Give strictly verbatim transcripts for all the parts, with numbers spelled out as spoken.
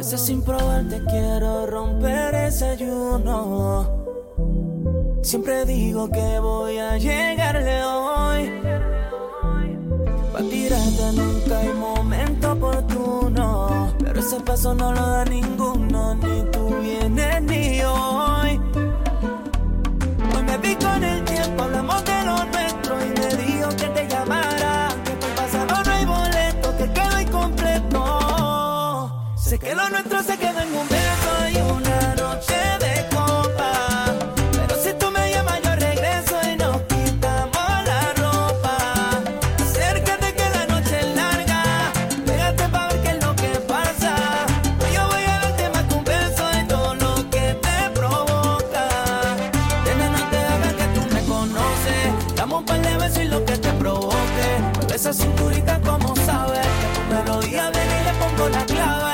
veces sin probarte quiero romper ese ayuno. Siempre digo que voy a llegarle hoy. Pa' tirarte nunca hay momento oportuno, pero ese paso no lo da ninguno, ni tú vienes ni hoy. Hoy me vi con el tiempo, hablamos de lo nuestro y me dijo que te llamara, que por pasado no hay boleto, que quedó incompleto. Sé que lo nuestro se quedó en un beso y una noche de copa, pero si tú me llamas yo regreso y nos quitamos la ropa. Acércate que la noche es larga, pégate pa' ver qué es lo que pasa. Yo voy a darte más que un beso y todo lo que te provoca. Nena, no te hagas que tú me conoces, dame un par de besos y lo que te provoque. Mueve esa cinturita como sabes, que tu melodía ven y le pongo la clave.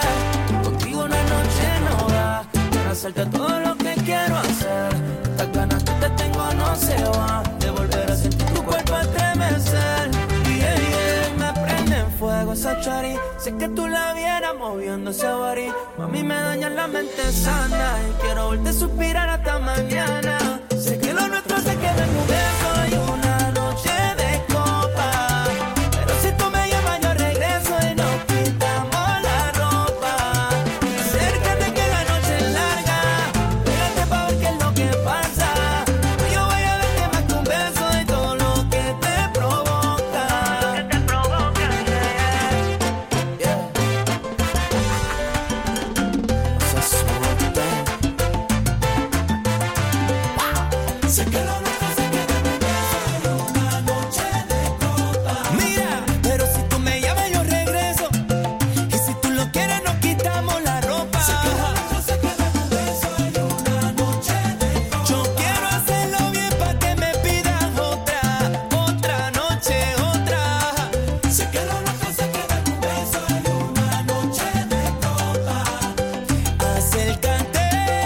Hacerte todo lo que quiero hacer. Estas ganas que te tengo no se van, de volver a sentir tu cuerpo a estremecer. Yeah, yeah, me prende en fuego esa chari. Sé que tú la vieras moviendo ese body. Mami, me daña la mente sana y quiero verte suspirar hasta mañana. Sé que lo nuestro se queda en un beso y una noche de copa, pero si tú me llamas yo regreso y nos quitamos la ropa. Acércate que la noche es larga, pégate pa' ver qué es lo que pasa. Yo voy a darte más que un beso y todo lo que te provoca. Que te provoca, yeah, yeah. No se asusten. Sé que lo nuestro se queda en un beso y una noche de copa. Mira, pero si tú me llamas yo regreso, y si tú lo quieres nos quitamos la ropa. Sé que lo nuestro se queda en un beso y una noche de copa. Yo quiero hacerlo bien pa' que me pidas otra, otra noche, otra. Sé que lo nuestro se queda en un beso y una noche de copa. Acércate,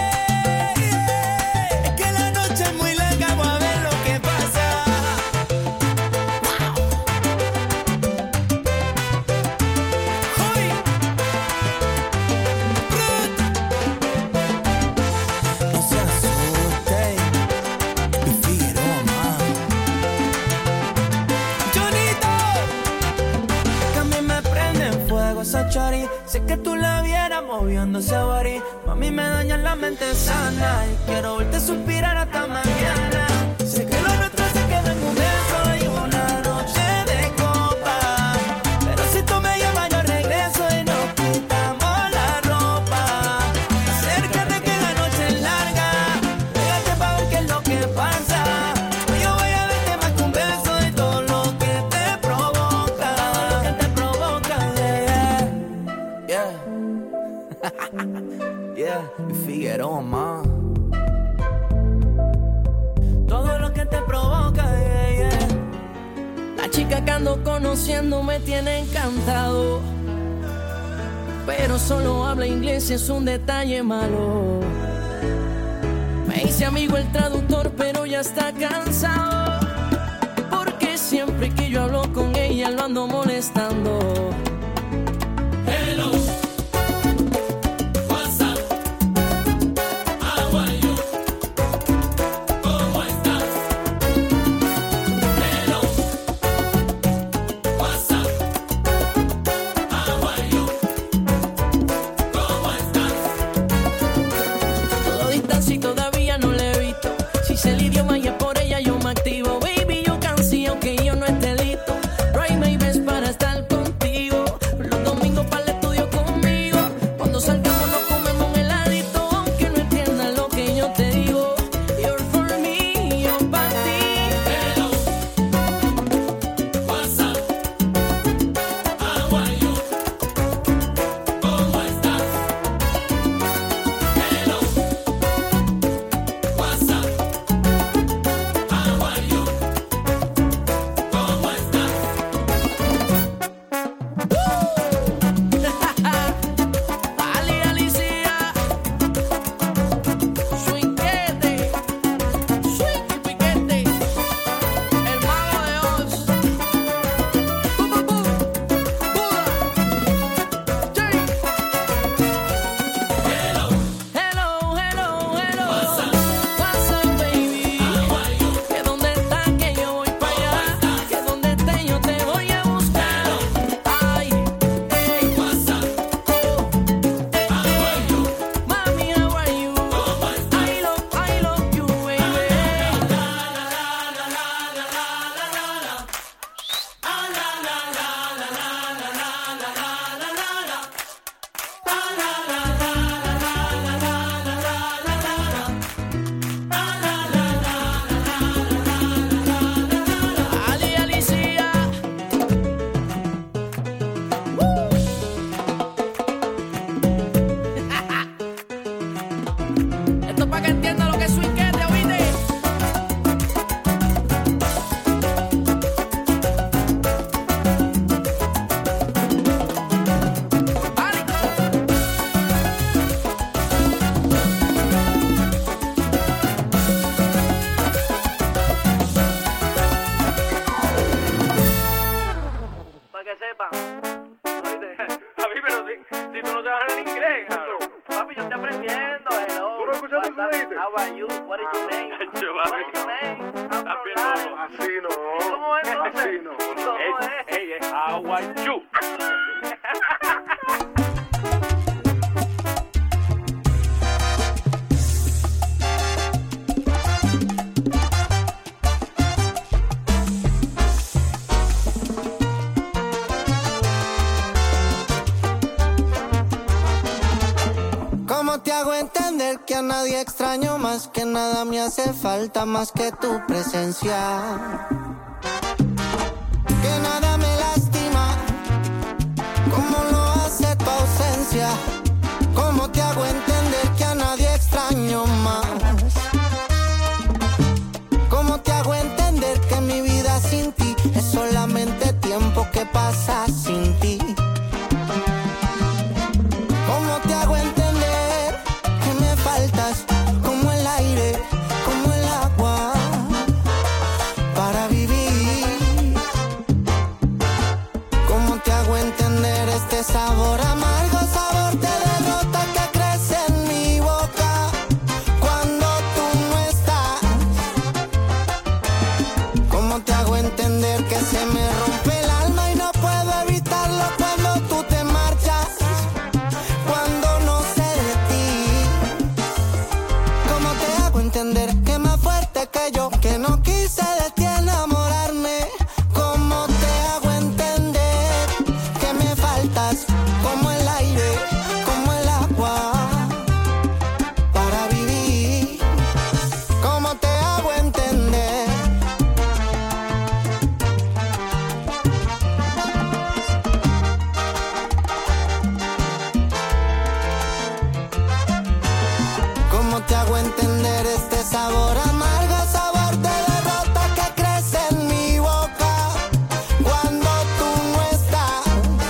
es que la noche es muy larga, voy a ver lo que pasa. Hoy, no se asusten, mi Figueroa más. Jonito, que a mí me prende en fuego esa chari. Sé que tú la vieras moviendo ese body. Mami, me daña la mente sana y quiero verte suspirar hasta mañana. Sé que lo nuestro se queda en un beso y una noche de copa, pero si tú me llamas yo regreso y nos quitamos la ropa. Acércate que la noche es larga, pégate pa' ver qué es lo que pasa. Yo voy a darte más que un beso y todo lo que te provoca. Todo lo que te provoca, yeah, yeah. Yeah, mi Figueroa más. Todo lo que te provoca, yeah, yeah. La chica que ando conociendo me tiene encantado, pero solo habla inglés y es un detalle malo. Me hice amigo el traductor, pero ya está cansado, porque siempre que yo hablo con ella lo ando molestando. Hello, what's up? How are you? ¿Cómo estás? Hello, what's up? How are you? ¿Cómo estás? Todo distancia y todavía no le he visto. Si sé el idioma y es por ella yo me activo. Baby, yo cansé aunque yo no esté listo. Try my best para estar contigo. Así no. ¿Cómo es entonces? Así no. Ey, ey, ey, how are you? ¿Cómo te hago entender que a nadie extraño más, que nada me hace falta más que tu presencia? Que nada me lastima como lo hace tu ausencia. ¿Cómo te hago entender que a nadie extraño más? ¿Cómo te hago entender que mi vida sin ti es solamente tiempo que pasa sin ti? ¿Cómo te hago entender que me faltas como el aire, como el agua para vivir? ¿Cómo te hago entender este sabor amargo, sabor de derrota que crece en mi boca cuando tú no estás? ¿Cómo te hago entender que se me rompe el alma y no puedo evitarlo cuando tú te marchas? Cuando no sé de ti, ¿cómo te hago entender que más fuerte que yo, que no quise de ti enamorarme? ¿Cómo te hago entender que me faltas como el aire, como el agua para vivir? ¿Cómo te hago entender? ¿Cómo te hago entender este sabor amargo, sabor de derrota que crece en mi boca cuando tú no estás?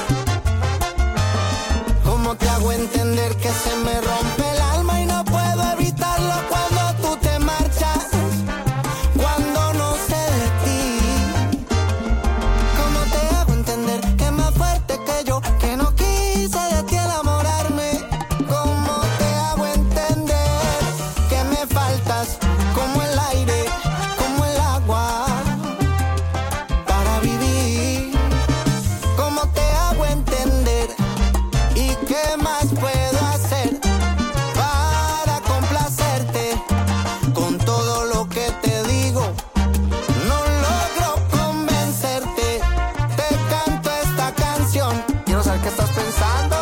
¿Cómo te hago entender que se me rompe el alma y no puedo evitarlo cuando tú te marchas? Cuando no sé de ti, ¿cómo te hago entender que más fuerte que yo, que no quise de ti enamorarme? ¿Cómo te hago entender que me faltas como el aire, como el agua para vivir? ¿Cómo te hago entender? ¿Y qué más puedo hacer para complacerte? Con todo lo que te digo no logro convencerte. Te canto esta canción, quiero saber qué estás pensando.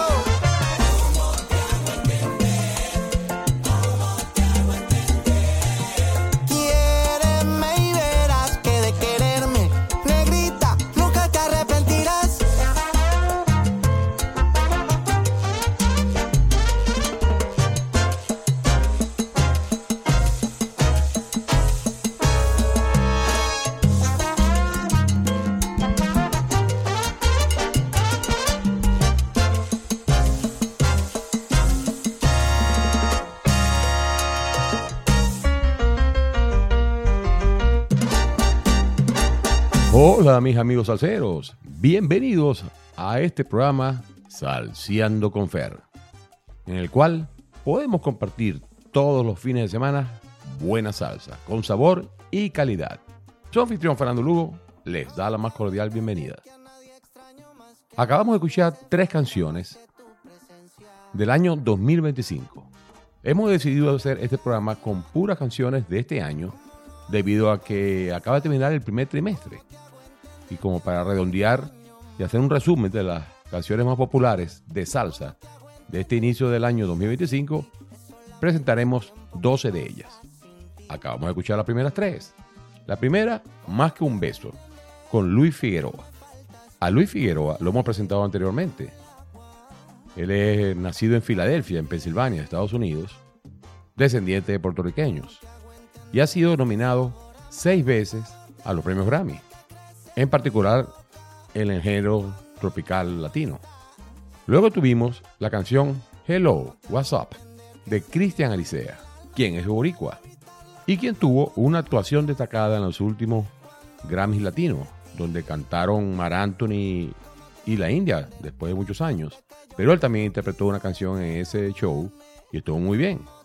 Quiéreme y verás que de quererme, negrita, nunca te arrepentirás. Hola mis amigos salseros, bienvenidos a este programa Salseando con Fer, en el cual podemos compartir todos los fines de semana buena salsa, con sabor y calidad. Su anfitrión Fernando Lugo les da la más cordial bienvenida. Acabamos de escuchar tres canciones del año dos mil veinticinco. Hemos decidido hacer este programa con puras canciones de este año debido a que acaba de terminar el primer trimestre. Y como para redondear y hacer un resumen de las canciones más populares de salsa de este inicio del año dos mil veinticinco, presentaremos doce de ellas. Acabamos de escuchar las primeras tres. La primera, Más que un beso, con Luis Figueroa. A Luis Figueroa lo hemos presentado anteriormente. Él es nacido en Filadelfia, en Pensilvania, Estados Unidos, descendiente de puertorriqueños, y ha sido nominado seis veces a los premios Grammy, en particular en el género tropical latino. Luego tuvimos la canción Hello, What's Up, de Cristian Alicea, quien es boricua, y quien tuvo una actuación destacada en los últimos Grammys latinos, donde cantaron Mar Anthony y La India después de muchos años, pero él también interpretó una canción en ese show y estuvo muy bien.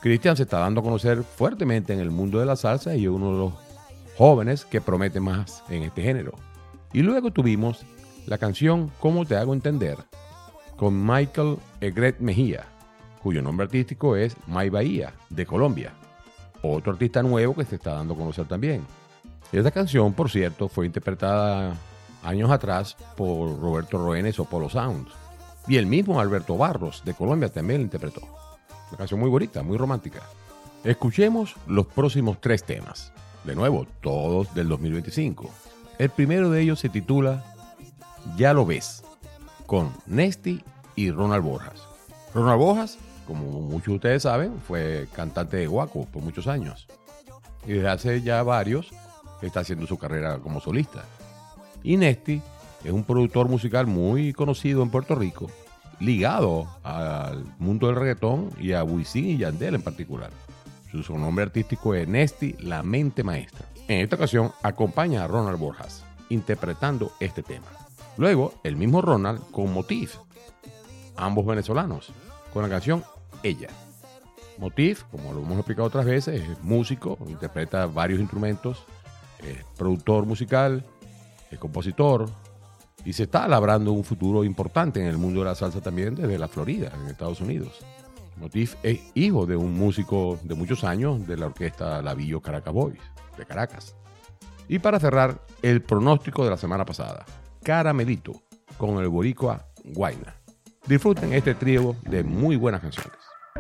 Cristian se está dando a conocer fuertemente en el mundo de la salsa y es uno de los jóvenes que promete más en este género. Y luego tuvimos la canción ¿Cómo te hago entender? Con Michael Egret Mejía, cuyo nombre artístico es May Bahía, de Colombia. Otro artista nuevo que se está dando a conocer también. Esta canción, por cierto, fue interpretada años atrás por Roberto Roenes o Polo Sounds. Y el mismo Alberto Barros, de Colombia, también la interpretó. Una canción muy bonita, muy romántica. Escuchemos los próximos tres temas. De nuevo, todos del dos mil veinticinco. El primero de ellos se titula Ya lo ves, con Nesty y Ronald Borjas. Ronald Borjas, como muchos de ustedes saben, fue cantante de Guaco por muchos años. Y desde hace ya varios está haciendo su carrera como solista. Y Nesty es un productor musical muy conocido en Puerto Rico, ligado al mundo del reggaetón y a Wisin y Yandel en particular. Su, su nombre artístico es Nesty, la mente maestra. En esta ocasión acompaña a Ronald Borjas interpretando este tema. Luego, el mismo Ronald con Motif, ambos venezolanos, con la canción Ella. Motif, como lo hemos explicado otras veces, es músico, interpreta varios instrumentos, es productor musical, es compositor y se está labrando un futuro importante en el mundo de la salsa también desde la Florida, en Estados Unidos. Motif es hijo de un músico de muchos años de la orquesta Lavillo Caracas Boys, de Caracas. Y para cerrar, el pronóstico de la semana pasada, Caramelito, con el boricua Guayna. Disfruten este trío de muy buenas canciones.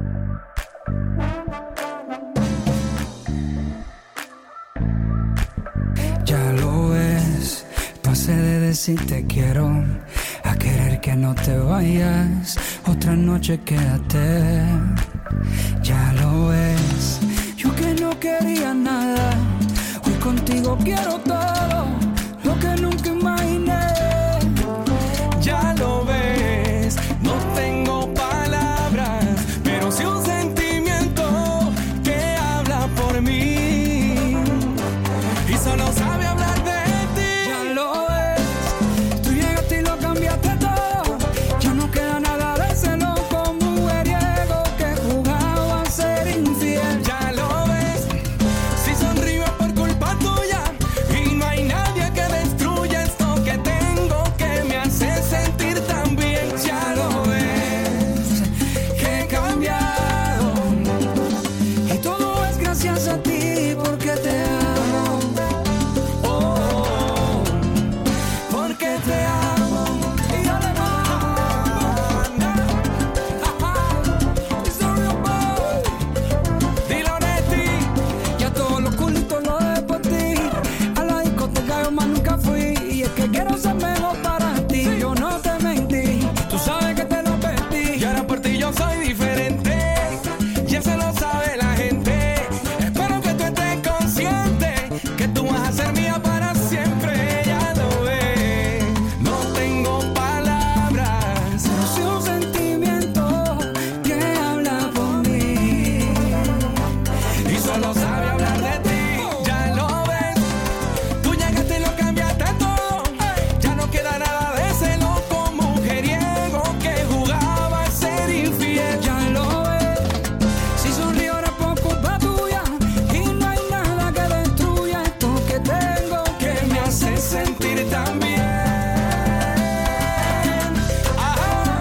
Ya lo ves, pasé de decir te quiero a querer que no te vayas, otra noche quédate. Ya lo ves, yo que no quería nada, hoy contigo quiero todo, lo que nunca imaginé. Ya lo ves, no tengo palabras, pero sí un sentimiento que habla por mí y solo sabe hablar de ti. Ya lo ves, tú llegaste y lo cambiaste todo, ya no queda nada de ese loco mujeriego que jugaba a ser infiel. Ya lo ves, si sonrío por culpa tuya y no hay nadie que destruya esto que tengo que me hace sentir tan bien. Ya lo ves, que he cambiado y todo es gracias a ti porque te amo. Oh, porque te amo. Y dale más. It's a real boy. Dilo de ti. Ya todos los culitos lo de por ti. A la discoteca yo más nunca fui. Y es que quiero ser mejor para ti. Yo no te mentí. Tú sabes que te lo perdí. Y ahora por ti yo soy diferente. Ya se lo sabe la gente. Espero que tú estés consciente que tú vas a ser mía para siempre. Ya lo ves, no tengo palabras, pero sí un sentimiento que habla por mí y solo sabe hablar de ti. Ya lo ves, tú llegaste y lo cambiaste todo, ya no queda nada de ese loco mujeriego que jugaba a ser infiel. Ya lo ves, si sonrío ahora por culpa tuya y no hay nada que destruya esto que tengo que me hace sentir tan bien. Ajá.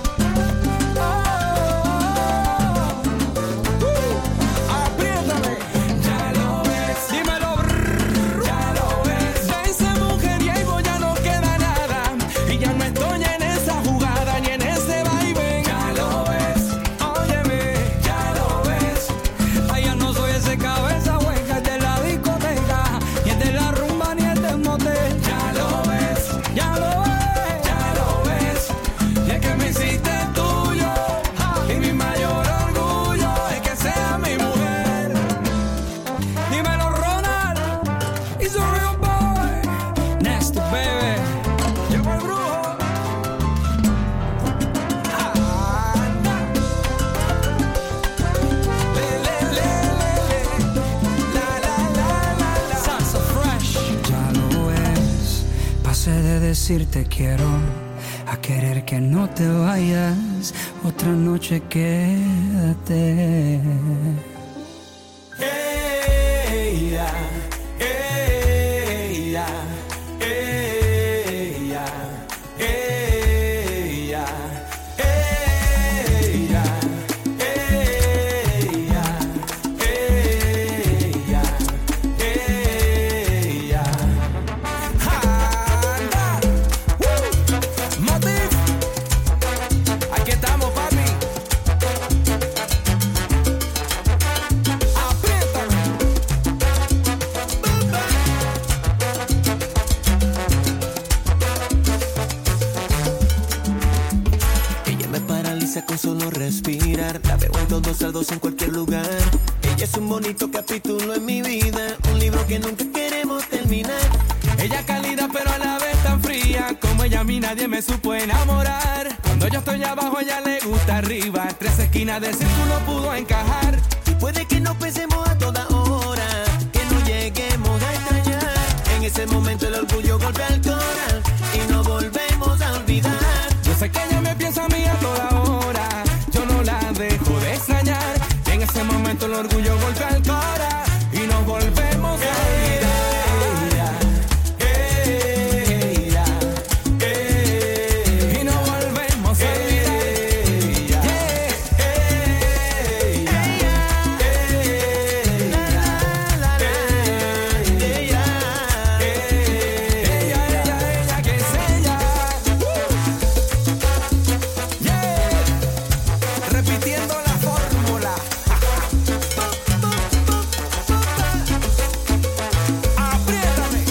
Oh. Uh. Apriétame. Ya lo ves, dímelo. Brrr. Ya lo ves, de ese mujeriego ya no queda nada y ya no estoy en esa jugada ni en ese vaivén. Ya lo ves, óyeme, ya lo ves. Ay, ya no soy ese cabeza hueca, el de la discoteca, ni el de la rumba, ni el del motel. Ya lo ves, ya lo ves, ya lo ves. Y es que me hiciste tuyo, y mi mayor orgullo es que sea mi mujer. Dímelo, Ronald, he's a real boy. Nasty, baby. Llegó el brujo. Salsa fresh. Ya lo ves, pasé de decir te quiero a querer que no te vayas, otra noche quédate. Ella, ella, ella, ella, ella, ella, ella, ella. Anda, Woo. Motif, aquí estamos, papi. Apriétame. Ella me paraliza con solo respirar. La veo en todos lados, en cualquier lugar. Ella es un bonito capítulo en mi vida, un libro que nunca queremos terminar. Ella cálida pero a la vez tan fría, como ella a mí nadie me supo enamorar. Cuando yo estoy abajo a ella le gusta arriba, tres esquinas del círculo pudo encajar. Y puede que no pensemos a toda hora, que no lleguemos a extrañar. En ese momento el orgullo golpea el corazón y no volvemos a olvidar. Yo sé que ella me piensa a mí a toda hora, yo no la dejo de extrañar. En ese momento el orgullo golpea el corazón y nos volvemos a olvidar. Y nos volvemos a olvidar. Repitiendo la fórmula. Apriétame.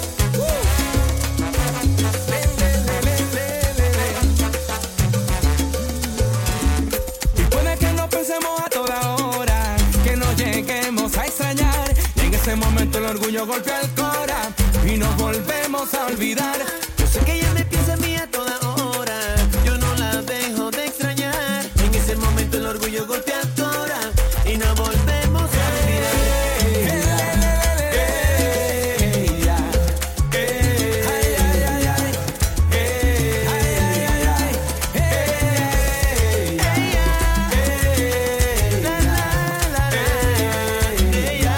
Le, le, le, le, le, le. Y puede que no pensemos a toda hora, que no lleguemos a extrañar. Y en ese momento el orgullo golpea el cora y nos volvemos a olvidar. Yo sé que ella me piensa a mí a toda hora, yo no la dejo de extrañar. En ese momento el orgullo golpea el cora y nos volvemos a olvidar. Ella, ella, ay, ay, ay, ay. Ella, ay, ay, ay, ay. Ella, ella, la, la, la, la. Ella,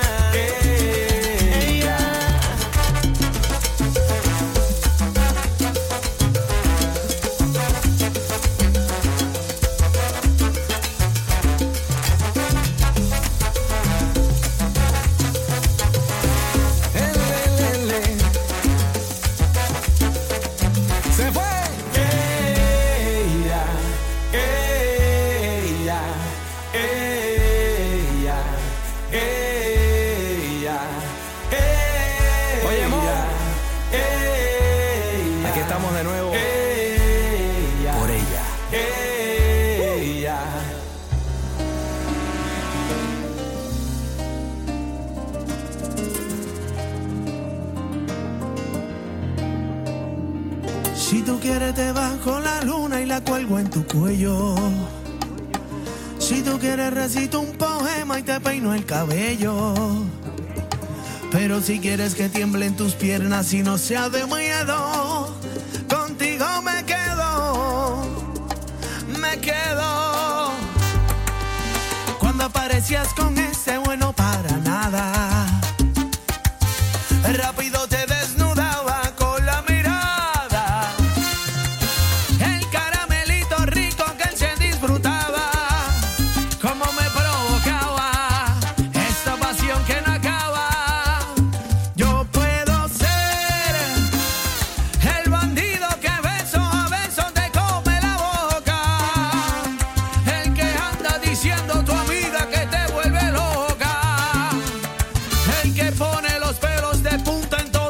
ella. Elelele. Se fue. Ella, ella, ella, ella, ella. Oye, amor. Ella. Aquí estamos de nuevo. Ella. Por ella. Ella. Si tú quieres te bajo la luna y la cuelgo en tu cuello. Si tú quieres recito un poema y te peino el cabello. Pero si quieres que tiemblen tus piernas y no sea de miedo, contigo me quedo, me quedo. Cuando aparecías con ese bueno para nada, rápido te desnudaba con la mirada. El caramelito rico que él se disfrutaba, como me provocaba esta pasión que no acaba. Yo puedo ser el bandido que beso a beso te come la boca, el que anda diciendo tu amiga que te vuelve loca, el que pone los pelos de punta en todo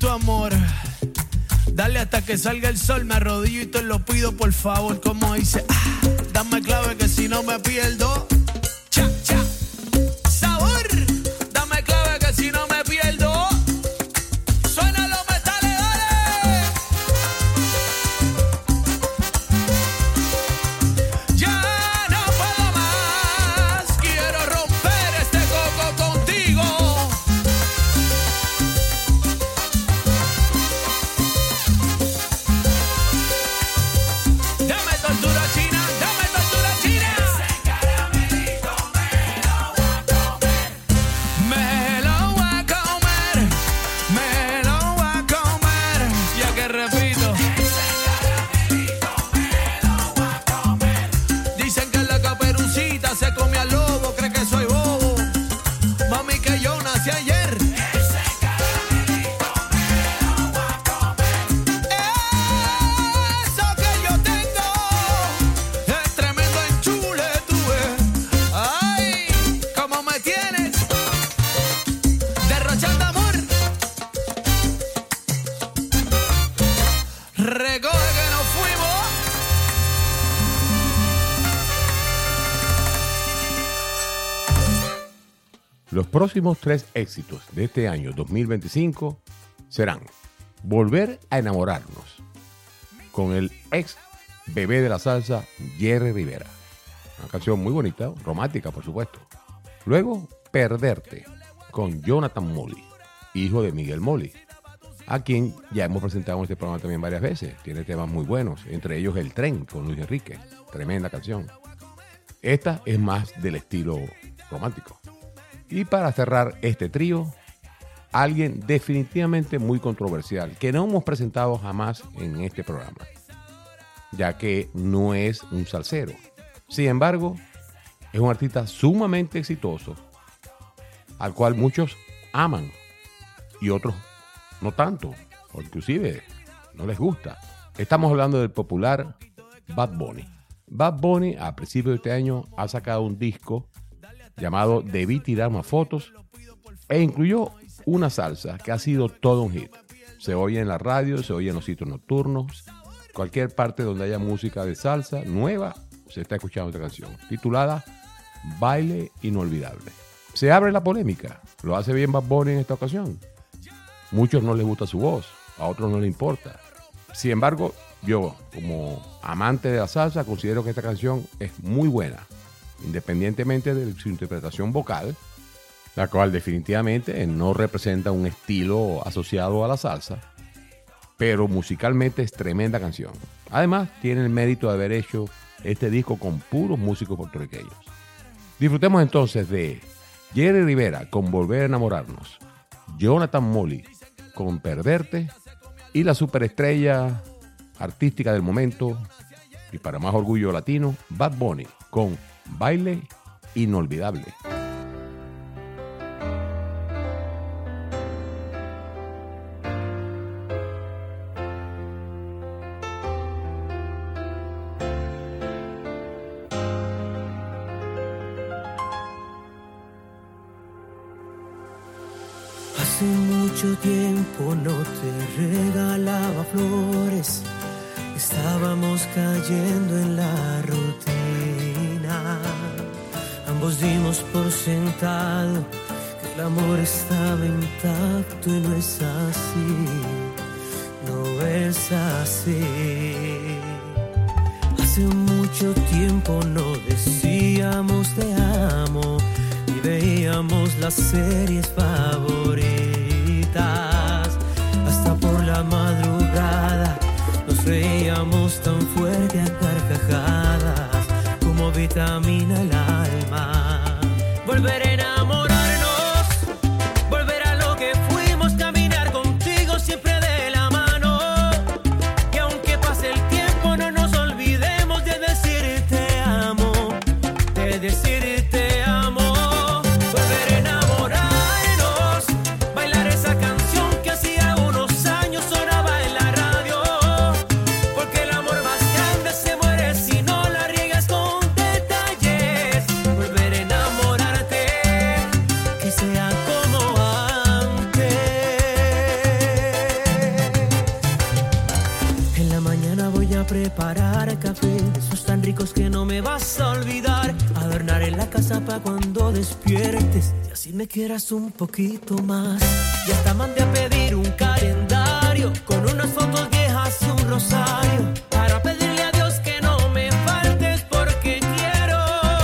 tu amor. Dale hasta que salga el sol, me arrodillo y te lo pido por favor. Como dice, ah, dame clave que si no me pierdo. Cha, cha, sabor. Dame clave que si no me pierdo. Suena los metales, dale. Ya no puedo más, quiero romper este coco contigo. Dame tortura china, dame tortura china. Ese caramelito me lo voy a comer. Me lo voy a comer, me lo voy a comer. Ya que repito. Ese caramelito me lo voy a comer. Dicen que la caperucita se come al lobo, cree que soy bobo. Mami, que yo nací ayer. Ese caramelito me lo voy a comer. Eso que yo tengo es tremendo enchule, tú ves. Ay, cómo me tienes derrochando amor. Recoge que nos fuimos. Los próximos tres éxitos de este año dos mil veinticinco serán Volver a enamorarnos con el ex bebé de la salsa Jerry Rivera. Una canción muy bonita, romántica por supuesto. Luego Perderte con Jonathan Molly, hijo de Miguel Molly, a quien ya hemos presentado en este programa también varias veces. Tiene temas muy buenos, entre ellos El Tren con Luis Enrique, tremenda canción. Esta es más del estilo romántico. Y para cerrar este trío, alguien definitivamente muy controversial, que no hemos presentado jamás en este programa, ya que no es un salsero. Sin embargo, es un artista sumamente exitoso, al cual muchos aman y otros no tanto, o inclusive no les gusta. Estamos hablando del popular Bad Bunny. Bad Bunny a principios de este año ha sacado un disco llamado Debí tirar más fotos e incluyó una salsa que ha sido todo un hit. Se oye en la radio, se oye en los sitios nocturnos, cualquier parte donde haya música de salsa nueva, se está escuchando esta canción, titulada Baile Inolvidable. Se abre la polémica, ¿lo hace bien Bad Bunny en esta ocasión? Muchos no les gusta su voz, a otros no les importa. Sin embargo, yo, como amante de la salsa, considero que esta canción es muy buena, independientemente de su interpretación vocal, la cual definitivamente no representa un estilo asociado a la salsa, pero musicalmente es tremenda canción. Además, tiene el mérito de haber hecho este disco con puros músicos puertorriqueños. Disfrutemos entonces de Jerry Rivera con Volver a enamorarnos, Jonathan Molly con Perderte y la superestrella artística del momento, y para más orgullo latino, Bad Bunny con Baile Inolvidable. Hace mucho tiempo no te regalaba flores, estábamos cayendo en la rutina. Ambos dimos por sentado que el amor estaba intacto y no es así, no es así. Hace mucho tiempo no decíamos te amo y veíamos las series favoritas. Hasta por la madrugada nos reíamos tan fuerte a carcajadas como vitamina el alma. Volver a enamorarnos, volver a lo que fuimos, caminar contigo siempre de la mano. Y aunque pase el tiempo no nos olvidemos de decir te amo, de decir te amo. Volver a enamorarnos, bailar esa canción que hacía unos años sonaba en la radio. Porque el amor más grande se muere si no la riegas con detalles. Volver a enamorarte, que sea como antes. ricos que no me vas a olvidar. Adornaré la casa pa' cuando despiertes y así me quieras un poquito más. Y hasta mandé a pedir un calendario con unas fotos viejas y un rosario para pedirle a Dios que no me faltes porque quiero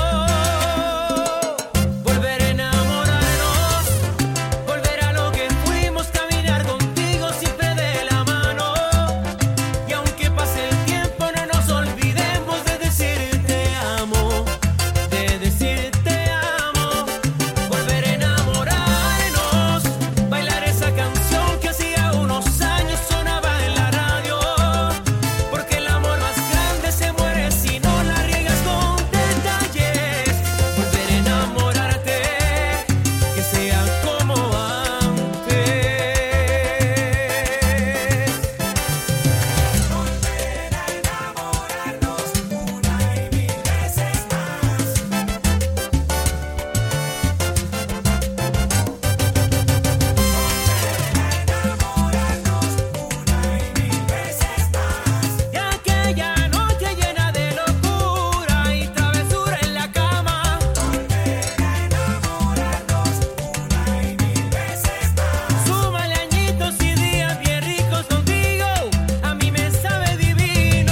volver a enamorarnos, volver a lo que fuimos, caminar contigo siempre de la mano. Y aunque pase el tiempo no nos olvidemos de decir te amo, de decir te amo, volver a enamorarnos, bailar esa canción que hacía unos años sonaba en la radio, porque el amor más grande se muere si no la riegas con detalles, volver a enamorarte, que sea como antes. Volver a enamorarnos una y mil veces más. Y aquella noche llena de locura y travesura en la cama. Volver a enamorarnos una y mil veces más. Súmale añitos y días bien ricos contigo, a mí me sabe divino.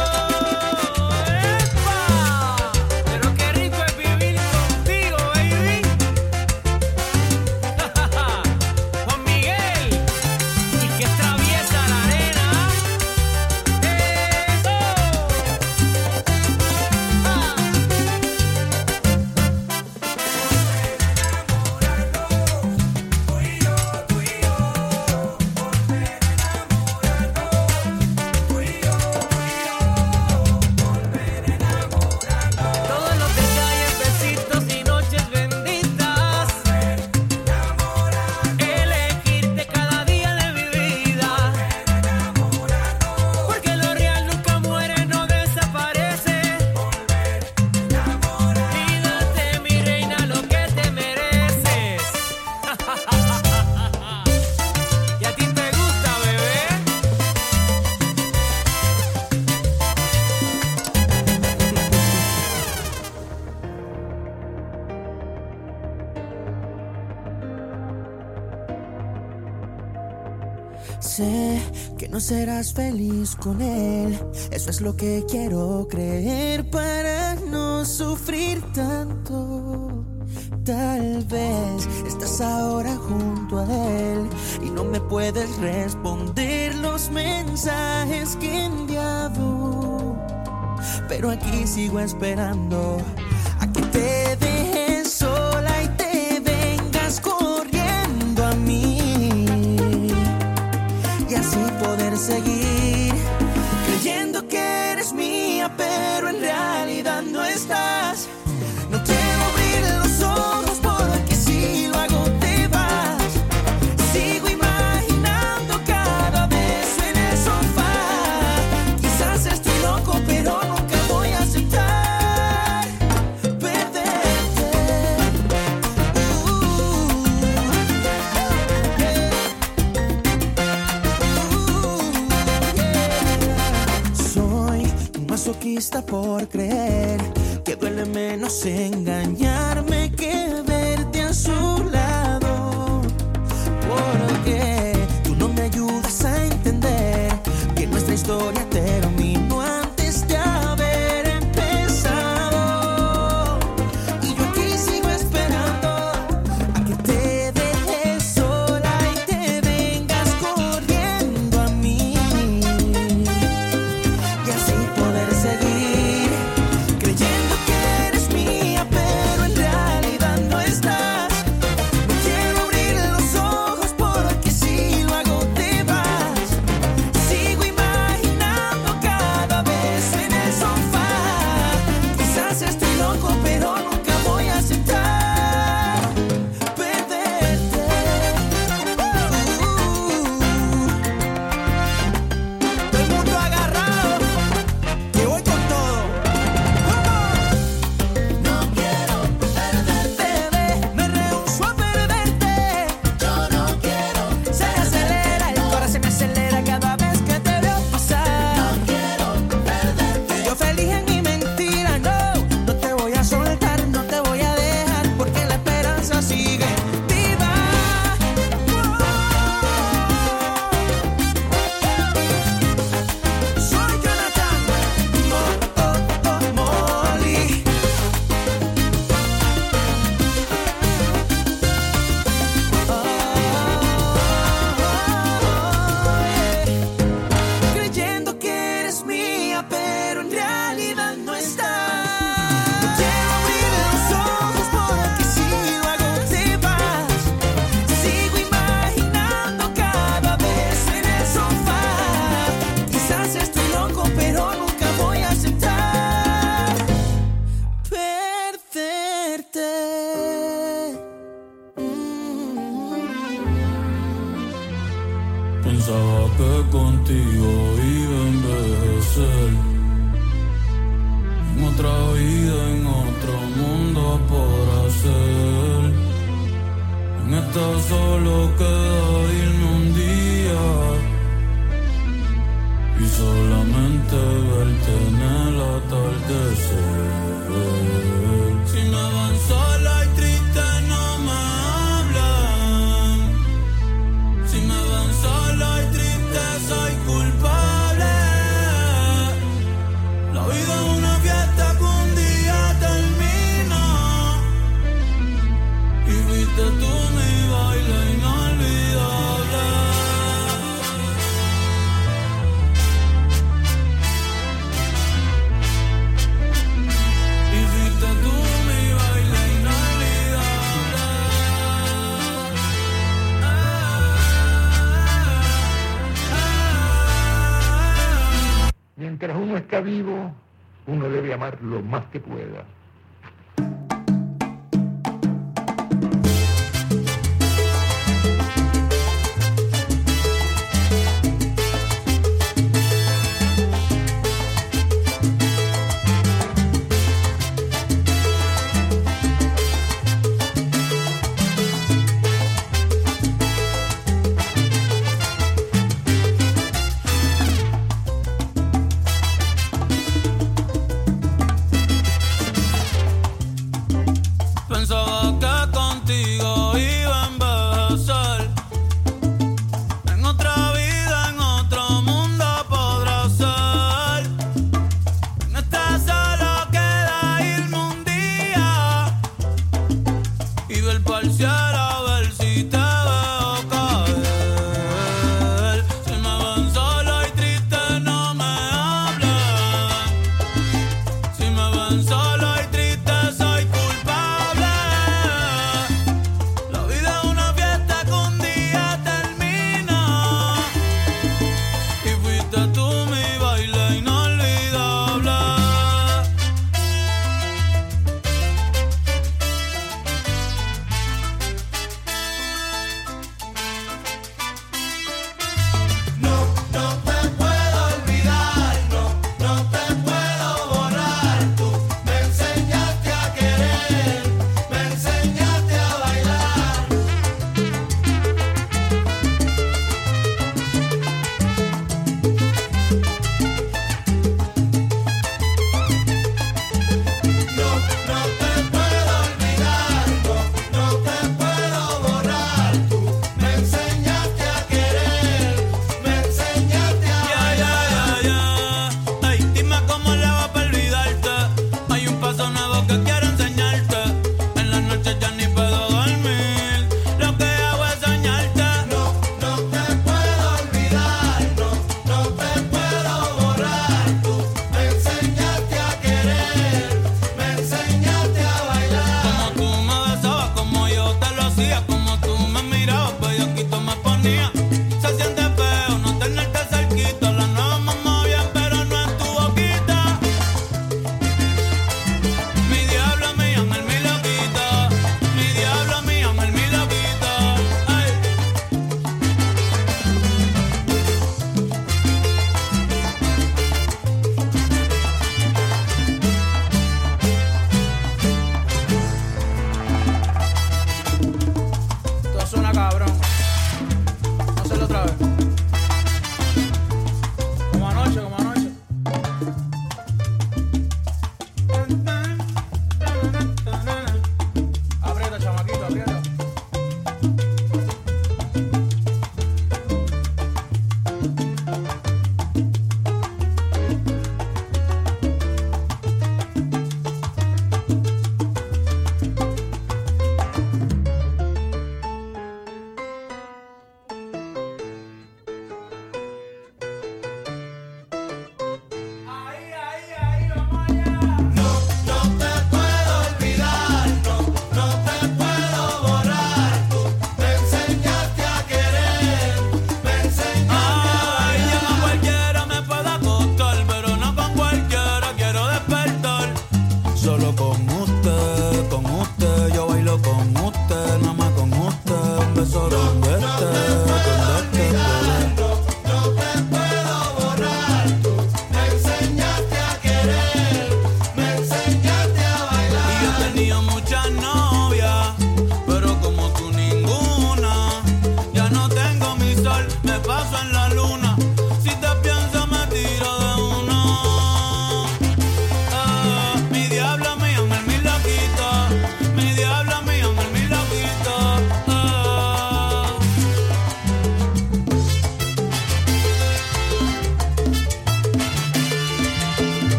¡Epa! Pero qué rico es vivir contigo, baby. Juan Miguel, y que atraviesa la arena. ¡Eso! Todos los detalles, besitos y noches benditas. Elegirte cada día de mi vida. Porque lo real nunca muere, no desaparece. Y date, mi reina, lo que te mereces. ¿Y a ti te gusta, bebé? Sé que no serás feliz con él, eso es lo que quiero creer para no sufrir tanto. Tal vez estás ahora junto a él y no me puedes responder los mensajes que he enviado, pero aquí sigo esperando a que te dejes sola y te vengas corriendo a mí, y así poder seguir creyendo que eres mía, pero en realidad no estás. No quiero abrir los ojos porque si lo hago te vas. Sigo imaginando cada beso en el sofá. Quizás estoy loco, pero nunca voy a aceptar perderte. Soy un masoquista por creer que duele menos engañarme que verte a su lado, porque tú no me ayudas a entender que nuestra historia terminó antes de haber empezado. Y yo aquí sigo esperando a que te dejes sola y te vengas corriendo a mí, y así poder seguir creyendo que eres mía, pero en realidad Pensaba que contigo iba a envejecer. En otra vida, en otro mundo por hacer. En esta solo queda irme un día y solamente verte en el atardecer. Si me van sola y triste no me hablan. Si me van sola y triste soy culpable. La vida es una fiesta que un día termina. Y fuiste tú mi baile inolvidable. Y fuiste tú mi baile inolvidable. Mientras uno está vivo, uno debe amar lo más que pueda.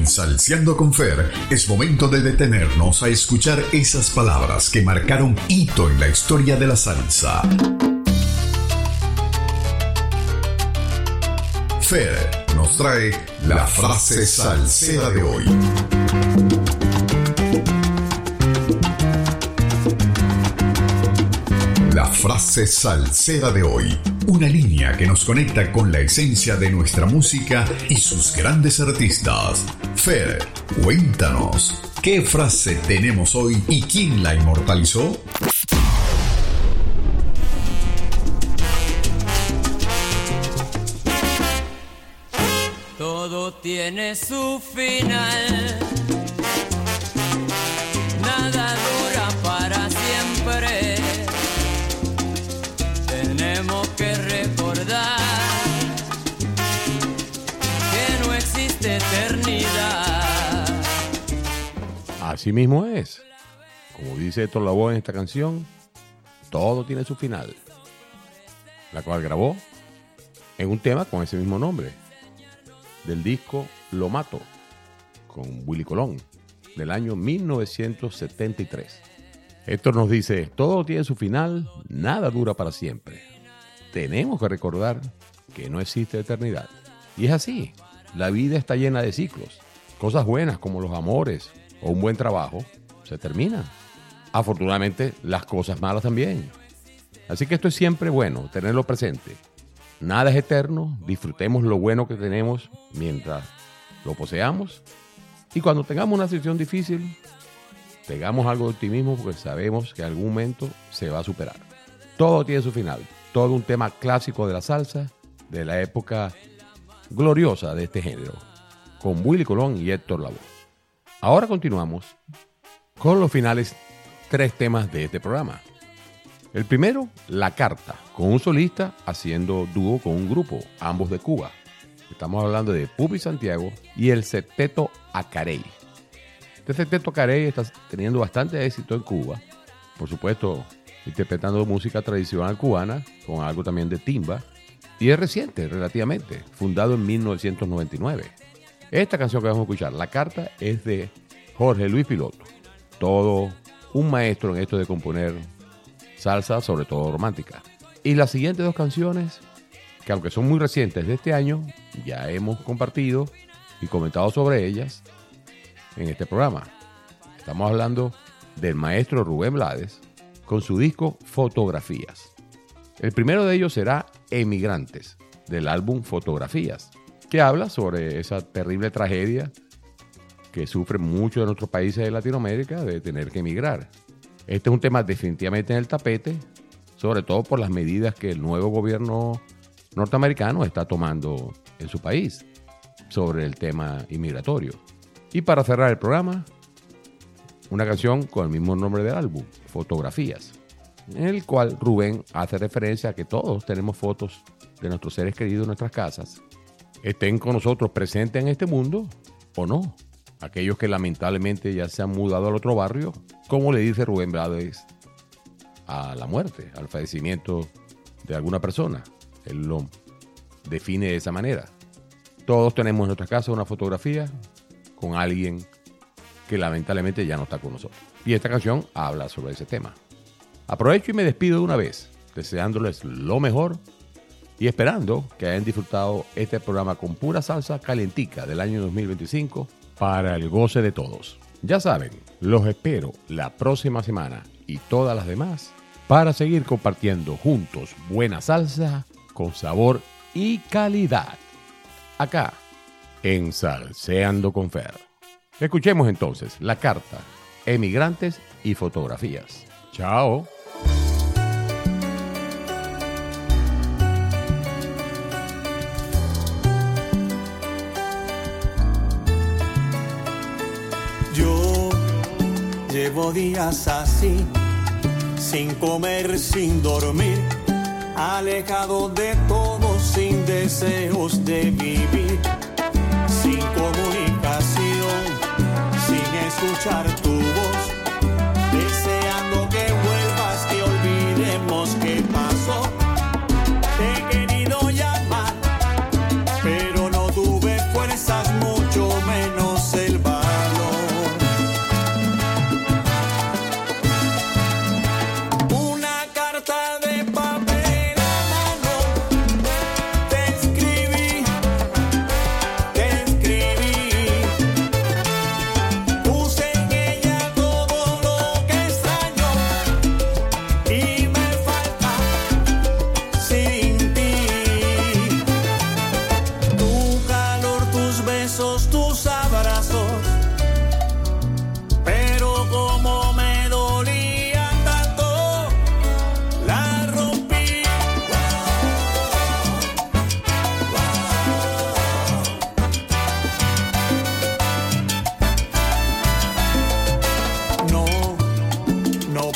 En Salseando con Fer es momento de detenernos a escuchar esas palabras que marcaron hito en la historia de la salsa. Fer nos trae la frase salsera de hoy. La frase salsera de hoy, una línea que nos conecta con la esencia de nuestra música y sus grandes artistas. Fer, cuéntanos, ¿qué frase tenemos hoy y quién la inmortalizó? Todo tiene su final. Nada dura para siempre. Tenemos que recordar que no existe eternidad. Así mismo es. Como dice Héctor Lavoe en esta canción, todo tiene su final. La cual grabó en un tema con ese mismo nombre, del disco Lo Mato, con Willy Colón, del año mil novecientos setenta y tres. Héctor nos dice, todo tiene su final, nada dura para siempre. Tenemos que recordar que no existe eternidad. Y es así, la vida está llena de ciclos. Cosas buenas como los amores o un buen trabajo se terminan. Afortunadamente, las cosas malas también. Así que esto es siempre bueno, tenerlo presente. Nada es eterno, disfrutemos lo bueno que tenemos mientras lo poseamos. Y cuando tengamos una situación difícil, tengamos algo de optimismo porque sabemos que en algún momento se va a superar. Todo tiene su final. Todo un tema clásico de la salsa, de la época gloriosa de este género, con Willy Colón y Héctor Lavoe. Ahora continuamos con los finales tres temas de este programa. El primero, La Carta, con un solista haciendo dúo con un grupo, ambos de Cuba. Estamos hablando de Pupi Santiago y el Septeto Acarey. Este Septeto Acarey está teniendo bastante éxito en Cuba, por supuesto interpretando música tradicional cubana con algo también de timba, y es reciente relativamente, fundado en mil novecientos noventa y nueve. Esta canción que vamos a escuchar, La Carta, es de Jorge Luis Piloto, todo un maestro en esto de componer salsa, sobre todo romántica. Y las siguientes dos canciones, que aunque son muy recientes de este año, ya hemos compartido y comentado sobre ellas en este programa. Estamos hablando del maestro Rubén Blades con su disco Fotografías. El primero de ellos será Emigrantes, del álbum Fotografías, que habla sobre esa terrible tragedia que sufren muchos de nuestros países de Latinoamérica de tener que emigrar. Este es un tema definitivamente en el tapete, sobre todo por las medidas que el nuevo gobierno norteamericano está tomando en su país sobre el tema inmigratorio. Y para cerrar el programa, una canción con el mismo nombre del álbum, Fotografías, en el cual Rubén hace referencia a que todos tenemos fotos de nuestros seres queridos en nuestras casas, estén con nosotros presentes en este mundo o no. Aquellos que lamentablemente ya se han mudado al otro barrio, como le dice Rubén Blades a la muerte, al fallecimiento de alguna persona. Él lo define de esa manera. Todos tenemos en nuestra casa una fotografía con alguien que lamentablemente ya no está con nosotros. Y esta canción habla sobre ese tema. Aprovecho y me despido de una vez, deseándoles lo mejor y esperando que hayan disfrutado este programa con pura salsa calientica del año dos mil veinticinco para el goce de todos. Ya saben, los espero la próxima semana y todas las demás para seguir compartiendo juntos buena salsa con sabor y calidad. Acá, en Salseando con Fer. Escuchemos entonces La Carta, Emigrantes y Fotografías. Chao. Yo llevo días así, sin comer, sin dormir, alejado de todo, sin deseos de vivir, sin comunicación, sin escuchar tu voz, deseando que vuelvas, que olvidemos qué pasó. Te he querido llamar, pero no tuve fuerzas, mucho menos sé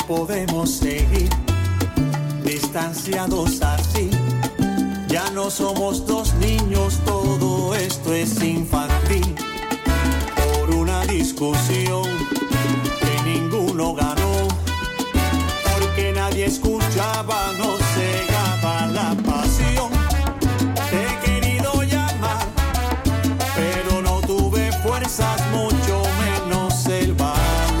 podemos seguir distanciados así. Ya no somos dos niños, todo esto es infantil. Por una discusión que ninguno ganó, porque nadie escuchaba, no cegaba la pasión. Te he querido llamar, pero no tuve fuerzas, mucho menos el valor.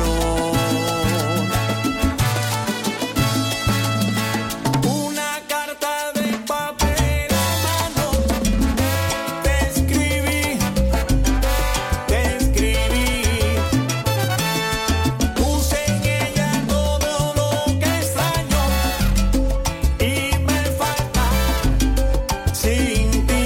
Una carta de papel a mano, te escribí, te escribí. Puse en ella todo lo que extraño y me falta sin ti.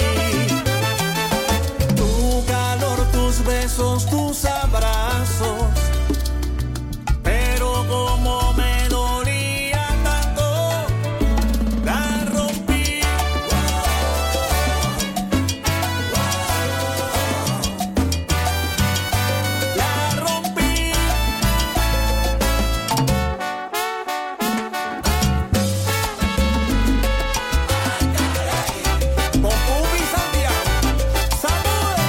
Tu calor, tus besos, tus abrazos, pero como me dolía tanto, la rompí. La rompí. Popubi Santiago, saludos.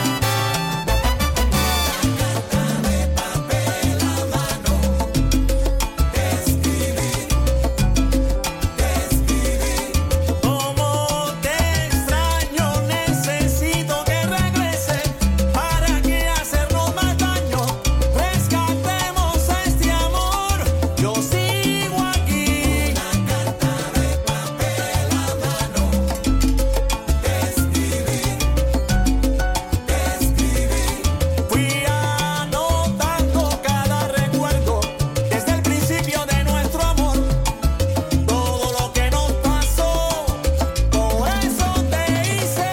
De papel a mano, te escribí, te escribí. Como te extraño, necesito que regrese. ¿Para qué hacernos más daño? Rescatemos este amor. Yo sigo aquí. Una carta de papel a mano, te escribí, te escribí. Fui anotando cada recuerdo desde el principio de nuestro amor. Todo lo que nos pasó, por eso te hice.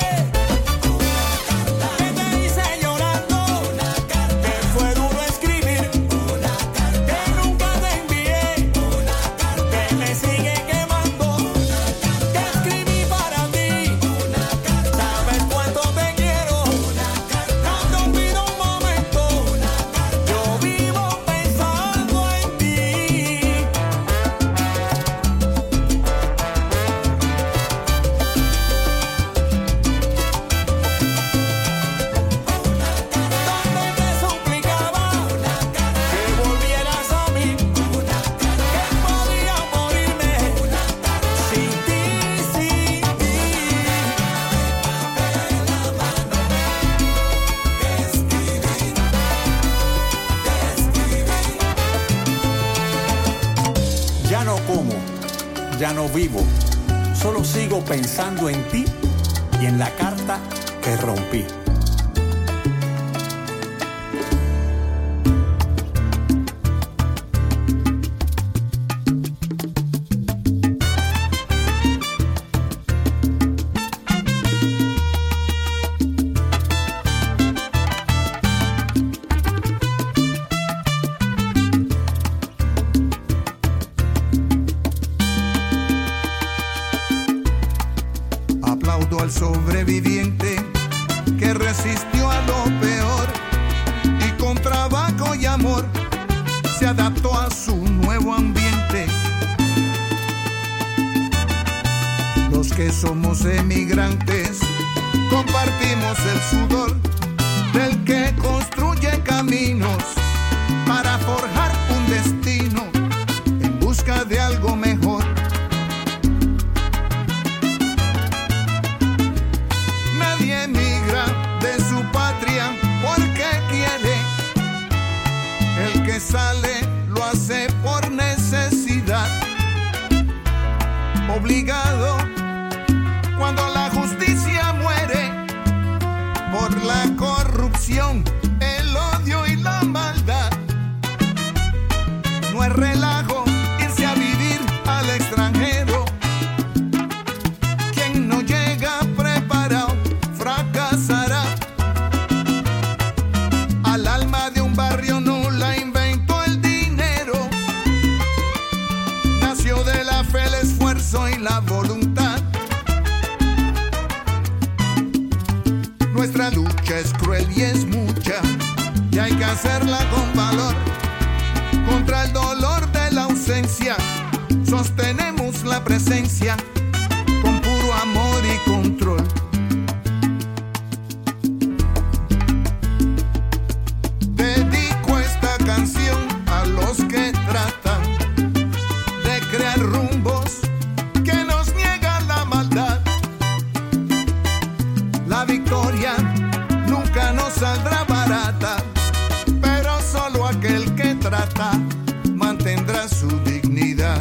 Que te hice llorando, que fue duro escribir, que nunca te envié, que me sigue quemando, que escribí para ti. Sabes cuánto te quiero, no te olvido un momento, yo vivo pensando en ti. Donde te suplicaba que volvieras a mí, que podía morirme sin ti, sin ti. Te escribí, te escribí. Ya no como, ya no vivo, solo sigo pensando en ti y en la carta que rompí. Aplaudo al sobreviviente que resistió a lo peor y con trabajo y amor se adaptó a su nuevo ambiente. Los que somos emigrantes compartimos el sudor del que construye caminos para forjar un destino en busca de algo mejor. Nadie emigra de su patria porque quiere. El que sale lo hace por necesidad. Obligado cuando la justicia muere por la corrupción, el odio y la maldad. No es relajo irse a vivir al extranjero. Quien no llega preparado fracasará. Al alma de un barrio no la inventó el dinero. Nació de la fe, el esfuerzo y la voluntad. Nuestra lucha es cruel y es mucha, y hay que hacerla con valor, contra el dolor de la ausencia presencia con puro amor y control. Dedico esta canción a los que tratan de crear rumbos que nos niegan la maldad. La victoria nunca nos saldrá barata, pero solo aquel que trata mantendrá su dignidad.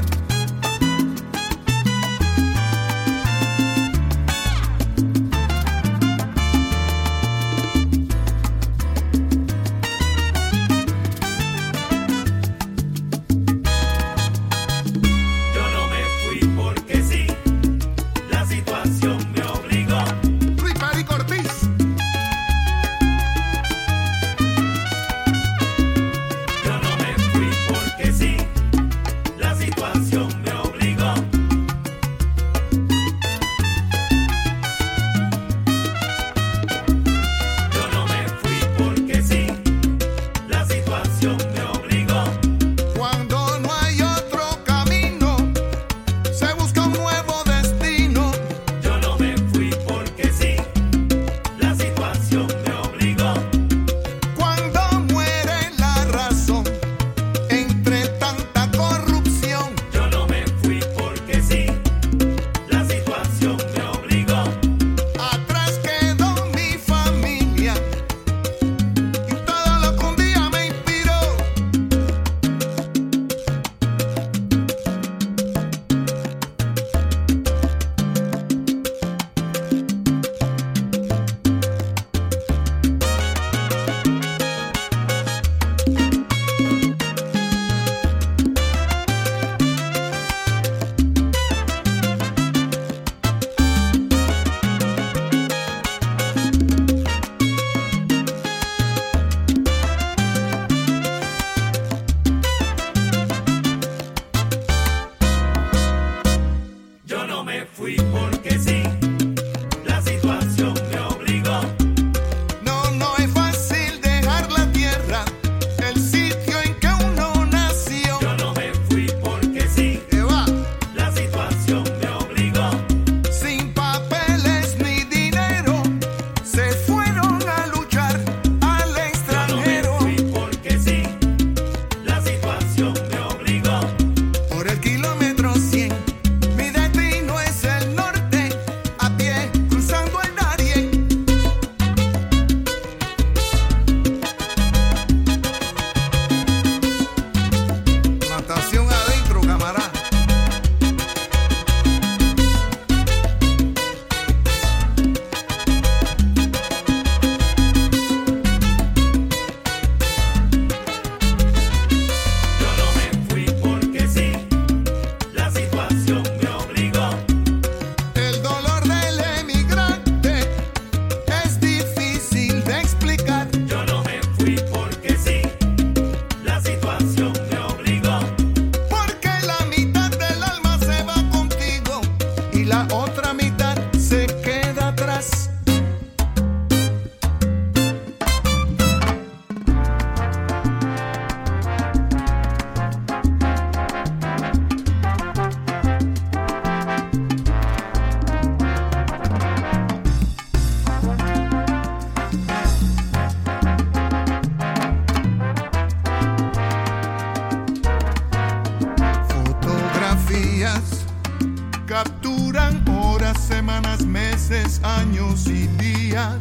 Capturan horas, semanas, meses, años y días.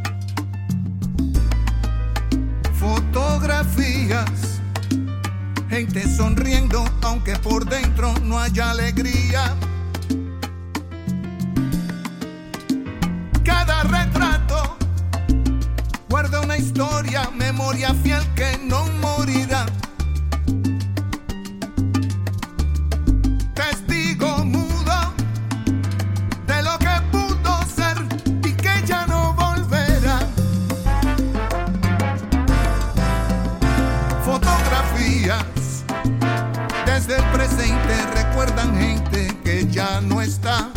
Fotografías, gente sonriendo aunque por dentro no haya alegría. Cada retrato guarda una historia, memoria fiel que no morirá. Testigo mudo de lo que pudo ser y que ya no volverá. Fotografías desde el presente recuerdan gente que ya no está.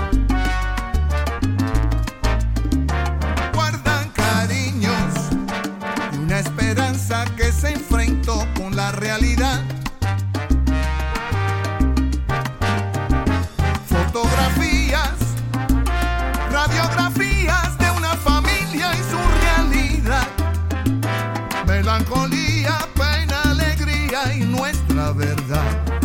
Guardan cariños y una esperanza que se enfrentó con la realidad. rabia, pena, alegría y nuestra verdad.